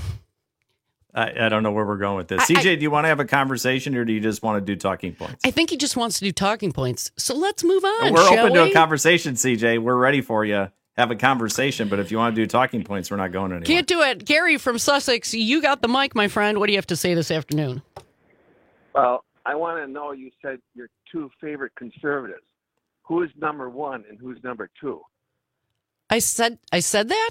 I, I don't know where we're going with this. I, C J, I, do you want to have a conversation, or do you just want to do talking points? I think he just wants to do talking points. So let's move on. We're shall open we? to a conversation, C J. We're ready for you. Have a conversation, but if you want to do talking points, we're not going anywhere. Can't do it. Gary from Sussex, you got the mic, my friend. What do you have to say this afternoon? Well, I want to know, you said your two favorite conservatives. Who is number one and who's number two? I said I said that?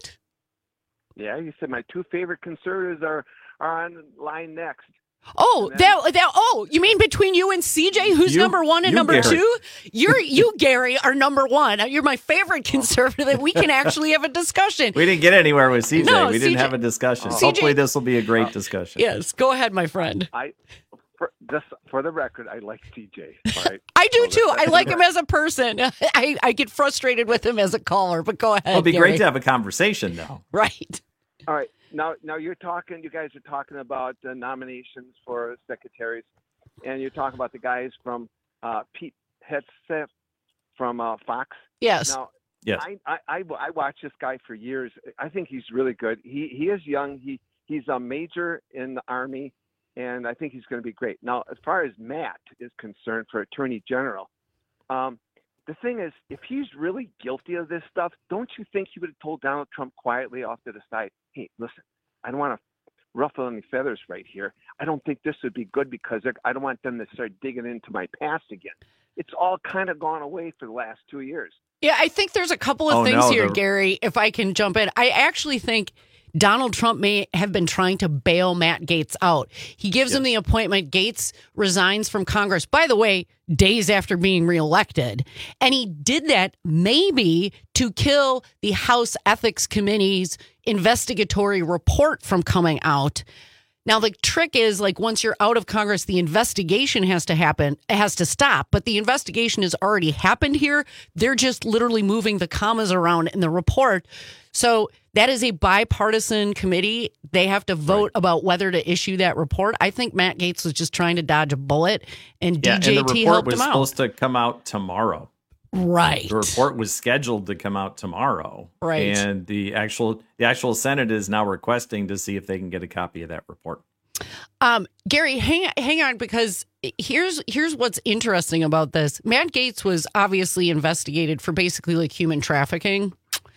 Yeah, you said my two favorite conservatives are, are on line next. Oh, then, that, that oh, you mean between you and C J, who's You- number one and you, number Gary. two? You're you, Gary, are number one. You're my favorite conservative. We can actually have a discussion. We didn't get anywhere with C J. No, we didn't C J have a discussion. C J Hopefully, this will be a great discussion. Yes, go ahead, my friend. I, for, just for the record, I like C J. All right? I do So too. that- I like him as a person. I, I get frustrated with him as a caller, but go ahead. It'll be Gary. great to have a conversation, though. Right. All right. Now, now you're talking. You guys are talking about uh, nominations for secretaries, and you're talking about the guys from uh, Pete Hegseth from uh, Fox. Yes. Now, Yes. I, I, I, I watched this guy for years. I think he's really good. He he is young. He he's a major in the Army, and I think he's going to be great. Now, as far as Matt is concerned for Attorney General, um, the thing is, if he's really guilty of this stuff, don't you think he would have told Donald Trump quietly off to the side, hey, listen, I don't want to ruffle any feathers right here. I don't think this would be good because I don't want them to start digging into my past again. It's all kind of gone away for the last two years. Yeah, I think there's a couple of Oh, things no, here, the- Gary, if I can jump in. I actually think Donald Trump may have been trying to bail Matt Gaetz out. He gives him the appointment. Gaetz resigns from Congress, by the way, days after being reelected. And he did that maybe to kill the House Ethics Committee's investigatory report from coming out. Now, the trick is, like, once you're out of Congress, the investigation has to happen, it has to stop. But the investigation has already happened here. They're just literally moving the commas around in the report. So that is a bipartisan committee. They have to vote about whether to issue that report. I think Matt Gaetz was just trying to dodge a bullet, and Yeah, D J and the T report helped was him out. supposed to come out tomorrow. Right. The report was scheduled to come out tomorrow. Right. And the actual the actual Senate is now requesting to see if they can get a copy of that report. Um, Gary, hang hang on, because here's here's what's interesting about this. Matt Gaetz was obviously investigated for basically like human trafficking.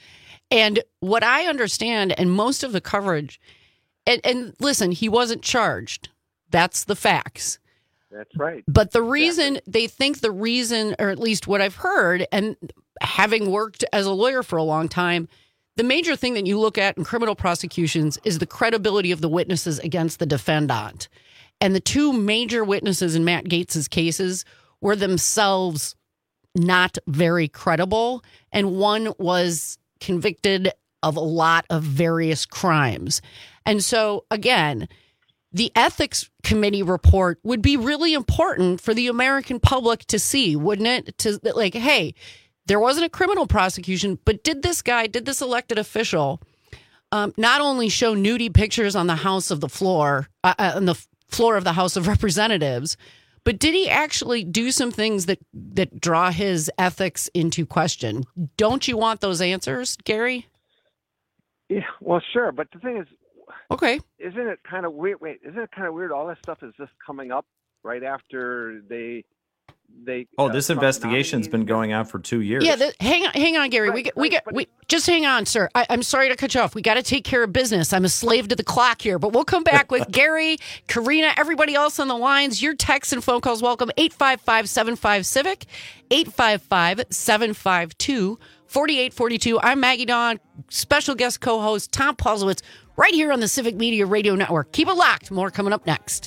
And what I understand, and most of the coverage, and, and listen, he wasn't charged. That's the facts. That's right. But the reason they think the reason, or at least what I've heard, and having worked as a lawyer for a long time, the major thing that you look at in criminal prosecutions is the credibility of the witnesses against the defendant. And the two major witnesses in Matt Gaetz's cases were themselves not very credible. And one was convicted of a lot of various crimes. And so, again, the ethics committee report would be really important for the American public to see, wouldn't it? To like, hey, there wasn't a criminal prosecution, but did this guy, did this elected official um, not only show nudie pictures on the House of the floor, uh, uh, on the floor of the House of Representatives, but did he actually do some things that, that draw his ethics into question? Don't you want those answers, Gary? Yeah, well, sure. But the thing is, okay, isn't it kind of weird? Wait, isn't it kind of weird? All this stuff is just coming up right after they they. Oh, uh, this Trump investigation's been going on for two years. Yeah, the, hang on, hang on, Gary. we get, we get, we just hang on, sir. I, I'm sorry to cut you off. We got to take care of business. I'm a slave to the clock here, but we'll come back with Gary, Karina, everybody else on the lines. Your texts and phone calls welcome. eight five five, seven five, civic, eight five five, seven five two, four eight four two. I'm Maggie Dawn, special guest co-host Tom Paulsowitz, right here on the Civic Media Radio Network. Keep it locked. More coming up next.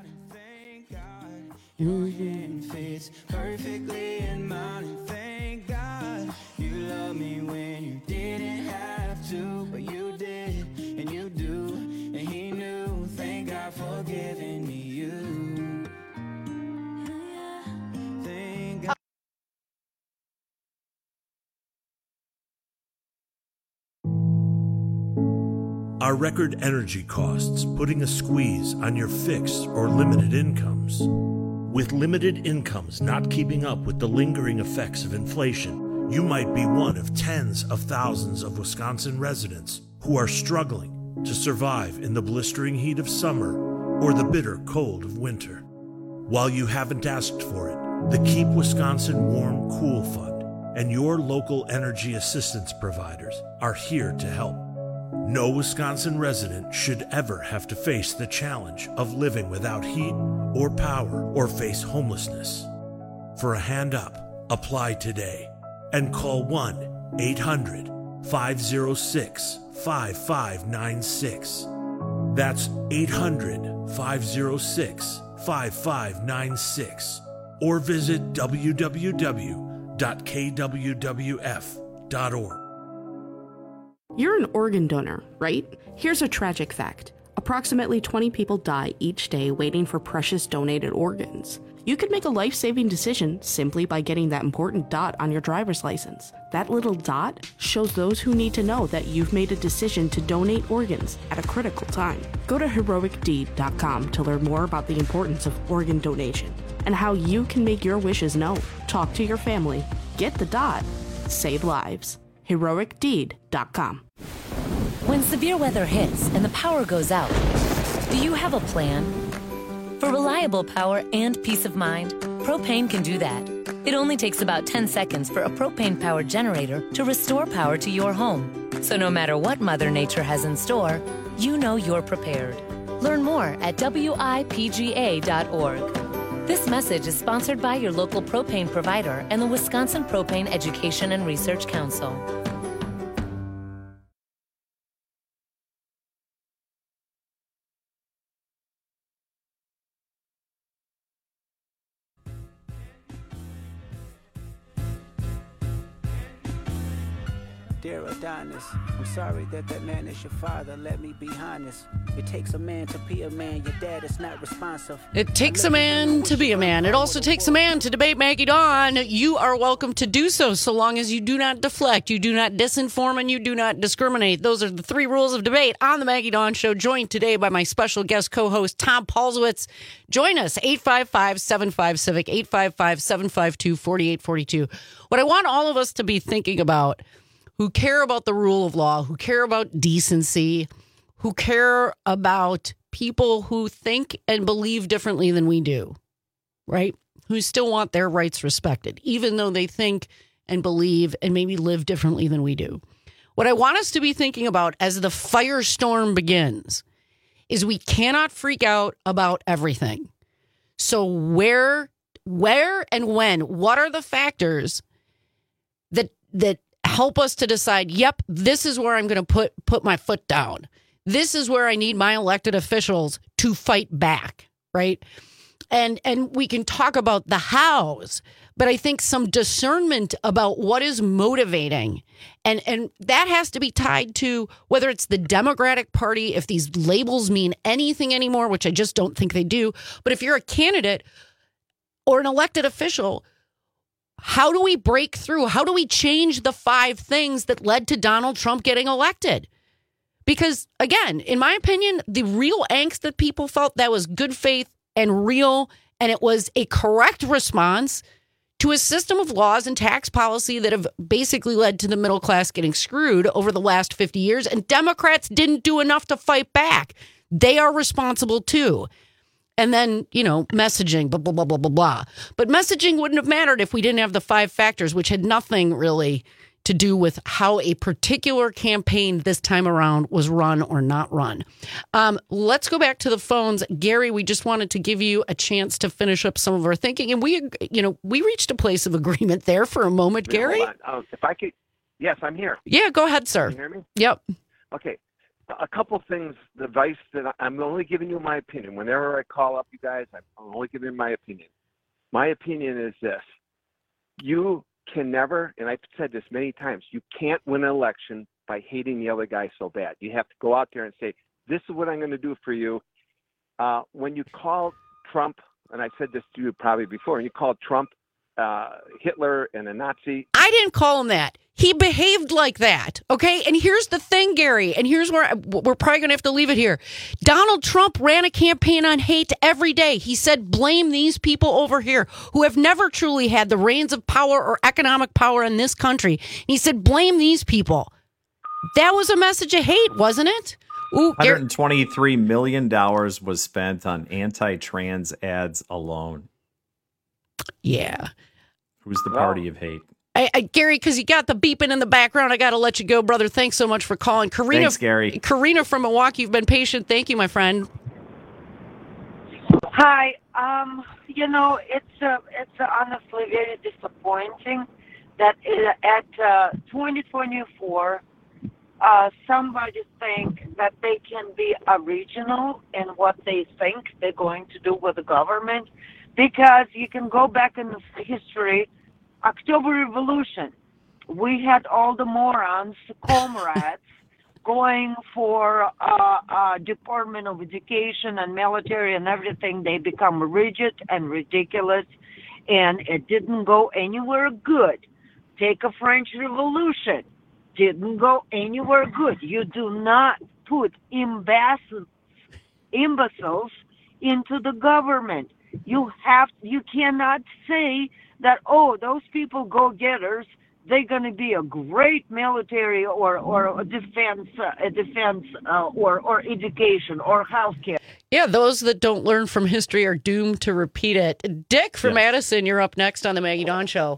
Fits perfectly in mine, and thank God you love me when you didn't have to, but you did, and you do, and he knew. Thank God for giving me you. Thank God. Are record energy costs putting a squeeze on your fixed or limited incomes? With limited incomes not keeping up with the lingering effects of inflation, you might be one of tens of thousands of Wisconsin residents who are struggling to survive in the blistering heat of summer or the bitter cold of winter. While you haven't asked for it, the Keep Wisconsin Warm Cool Fund and your local energy assistance providers are here to help. No Wisconsin resident should ever have to face the challenge of living without heat or power or face homelessness. For a hand up, apply today and call one eight hundred five oh six five five nine six. That's eight hundred five oh six five five nine six or visit w w w dot k w w f dot org. You're an organ donor, right? Here's a tragic fact. Approximately twenty people die each day waiting for precious donated organs. You could make a life-saving decision simply by getting that important dot on your driver's license. That little dot shows those who need to know that you've made a decision to donate organs at a critical time. Go to heroic deed dot com to learn more about the importance of organ donation and how you can make your wishes known. Talk to your family. Get the dot. Save lives. heroic deed dot com. When severe weather hits and the power goes out, do you have a plan? For reliable power and peace of mind, Propane can do that. It only takes about ten seconds for a propane-powered generator to restore power to your home. So no matter what Mother Nature has in store, you know you're prepared. Learn more at w i p g a dot org. This message is sponsored by your local propane provider and the Wisconsin Propane Education and Research Council. Dear Adonis, I'm sorry that that man is your father. Let me be honest. It takes a man to be a man. Your dad is not responsive. It takes a man to be a man. It also takes a man to debate Maggie Dawn. You are welcome to do so, so long as you do not deflect, you do not disinform, and you do not discriminate. Those are the three rules of debate on the Maggie Dawn Show, joined today by my special guest co-host, Tom Paulswitz. Join us, eight five five, seven five, civic, eight five five, seven five two, four eight four two. What I want all of us to be thinking about, who care about the rule of law, who care about decency, who care about people who think and believe differently than we do, right? Who still want their rights respected, even though they think and believe and maybe live differently than we do. What I want us to be thinking about as the firestorm begins is we cannot freak out about everything. So where, where and when, what are the factors that, that, help us to decide, yep, this is where I'm going to put put my foot down. This is where I need my elected officials to fight back, right? And and we can talk about the hows, but I think some discernment about what is motivating. And, and that has to be tied to whether it's the Democratic Party, if these labels mean anything anymore, which I just don't think they do. But if you're a candidate or an elected official, how do we break through? How do we change the five things that led to Donald Trump getting elected? Because, again, in my opinion, the real angst that people felt, that was good faith and real, and it was a correct response to a system of laws and tax policy that have basically led to the middle class getting screwed over the last fifty years, and Democrats didn't do enough to fight back. They are responsible, too. And then, you know, messaging, blah, blah, blah, blah, blah, blah. But messaging wouldn't have mattered if we didn't have the five factors, which had nothing really to do with how a particular campaign this time around was run or not run. Um, let's go back to the phones. Gary, we just wanted to give you a chance to finish up some of our thinking. And we, you know, we reached a place of agreement there for a moment, Gary. Hold on. Um, if I could, yes, I'm here. Yeah, go ahead, sir. Can you hear me? Yep. Okay. A couple things, the advice that I, I'm only giving you my opinion. Whenever I call up you guys, I'm only giving my opinion. My opinion is this. You can never, and I've said this many times, you can't win an election by hating the other guy so bad. You have to go out there and say, this is what I'm going to do for you. Uh, when you call Trump, and I said this to you probably before, and you called Trump uh, Hitler and a Nazi. I didn't call him that. He behaved like that, okay? And here's the thing, Gary, and here's where we're probably going to have to leave it here. Donald Trump ran a campaign on hate every day. He said, blame these people over here who have never truly had the reins of power or economic power in this country. He said, blame these people. That was a message of hate, wasn't it? Ooh, one hundred twenty-three million dollars was spent on anti-trans ads alone. Yeah. Who's the party of hate? I, I, Gary, because you got the beeping in the background, I got to let you go, brother. Thanks so much for calling. Karina, Thanks, Gary. Karina from Milwaukee, you've been patient. Thank you, my friend. Hi. Um, you know, it's uh, it's uh, honestly very disappointing that it, at uh, twenty twenty-four, uh, somebody think that they can be original in what they think they're going to do with the government, because you can go back in the history. October Revolution, we had all the morons, comrades, going for uh, uh, Department of Education and military and everything. They become rigid and ridiculous, and it didn't go anywhere good. Take a French Revolution, didn't go anywhere good. You do not put imbeciles, imbeciles into the government. You have, you cannot say that, oh, those people go-getters, they're going to be a great military or, or a defense, uh, a defense uh, or, or education or healthcare. Yeah, those that don't learn from history are doomed to repeat it. Dick from Yes. Madison, you're up next on the Maggie Dawn Show.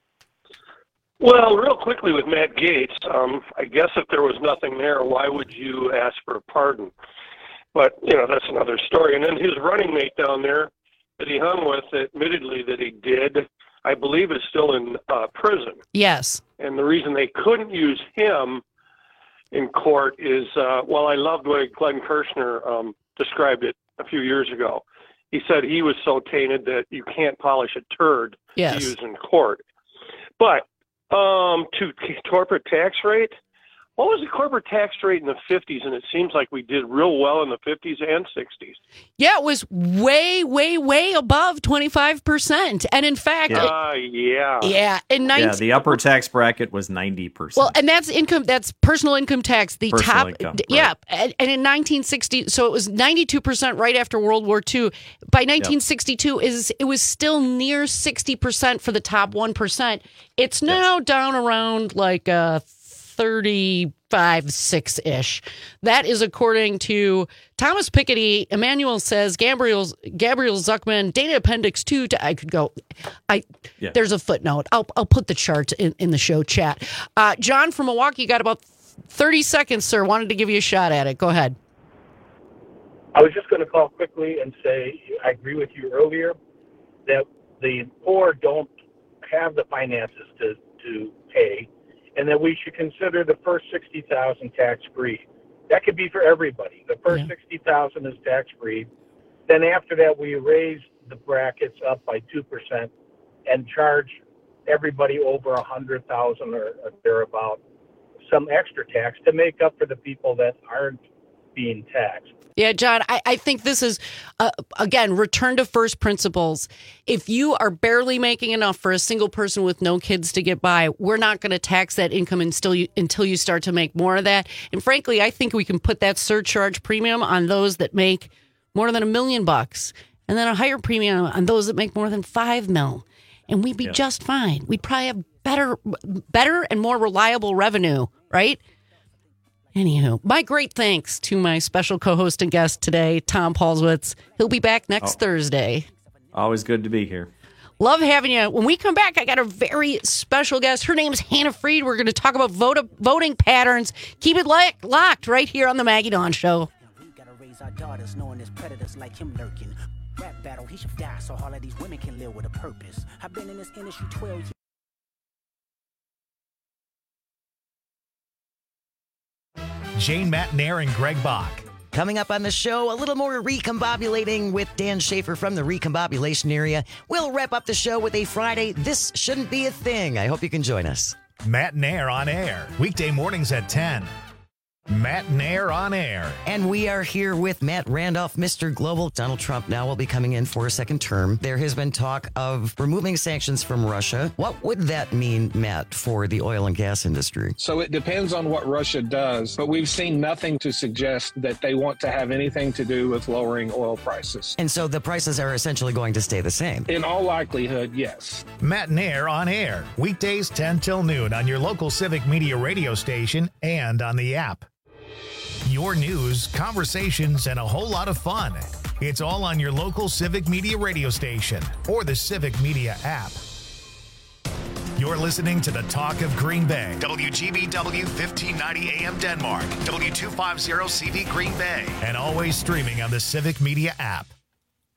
Well, real quickly with Matt Gaetz, um, I guess if there was nothing there, why would you ask for a pardon? But, you know, that's another story. And then his running mate down there that he hung with, admittedly that he did, I believe is still in uh, prison. Yes. And the reason they couldn't use him in court is, uh, well, I loved the way Glenn Kirshner um, described it a few years ago. He said he was so tainted that you can't polish a turd Yes. to use in court. But um, to corporate tax rate, what was the corporate tax rate in the fifties? And it seems like we did real well in the fifties and sixties. Yeah, it was way, way, way above twenty-five percent. And in fact, Yeah. Uh, yeah. yeah, in nineteen Yeah, the upper tax bracket was ninety percent. well, and that's income, that's personal income tax. The Personal top, income, d- yeah. And, and in nineteen sixty, so it was ninety-two percent right after World War Two. By nineteen sixty-two, is it was still near sixty percent for the top one percent. It's now down around like uh, thirty-five, six-ish. That is according to Thomas Piketty. Emmanuel says, Gabriel, Gabriel Zuckman, data appendix two. To, I could go. I Yeah. There's a footnote. I'll, I'll put the chart in, in the show chat. Uh, John from Milwaukee, you got about thirty seconds, sir. Wanted to give you a shot at it. Go ahead. I was just going to call quickly and say I agree with you earlier that the poor don't have the finances to, to pay, and that we should consider the first sixty thousand tax-free. That could be for everybody. The first sixty thousand is tax-free. Then after that, we raise the brackets up by two percent and charge everybody over one hundred thousand or, or thereabout some extra tax to make up for the people that aren't being taxed. Yeah, John, I, I think this is, uh, again, return to first principles. If you are barely making enough for a single person with no kids to get by, we're not going to tax that income until you, until you start to make more of that. And frankly, I think we can put that surcharge premium on those that make more than a million bucks, and then a higher premium on those that make more than five mil. And we'd be Yeah. just fine. We'd probably have better, better and more reliable revenue, right? Anywho, my great thanks to my special co-host and guest today, Tom Paulswitz. He'll be back next Oh. Thursday. Always good to be here. Love having you. When we come back, I got a very special guest. Her name is Hannah Freed. We're going to talk about vote- voting patterns. Keep it li- locked right here on the Maggie Dawn Show. Our daughters knowing there's predators like him lurking. Rap battle, he should die so all of these women can live with a purpose. I've been in this industry twelve years. Jane Matt Nair and Greg Bach. Coming up on the show, a little more recombobulating with Dan Schaefer from the recombobulation area. We'll wrap up the show with a Friday This Shouldn't Be a Thing. I hope you can join us. Matt Nair on air, weekday mornings at ten. Matt Nair on air. And we are here with Matt Randolph, Mister Global. Donald Trump now will be coming in for a second term. There has been talk of removing sanctions from Russia. What would that mean, Matt, for the oil and gas industry? So it depends on what Russia does, but we've seen nothing to suggest that they want to have anything to do with lowering oil prices. And so the prices are essentially going to stay the same? In all likelihood, yes. Matt Nair on air. Weekdays ten till noon on your local Civic Media radio station and on the app. Your news, conversations, and a whole lot of fun. It's all on your local Civic Media radio station or the Civic Media app. You're listening to the Talk of Green Bay. W G B W fifteen ninety A M Denmark. W two fifty C V Green Bay. And always streaming on the Civic Media app.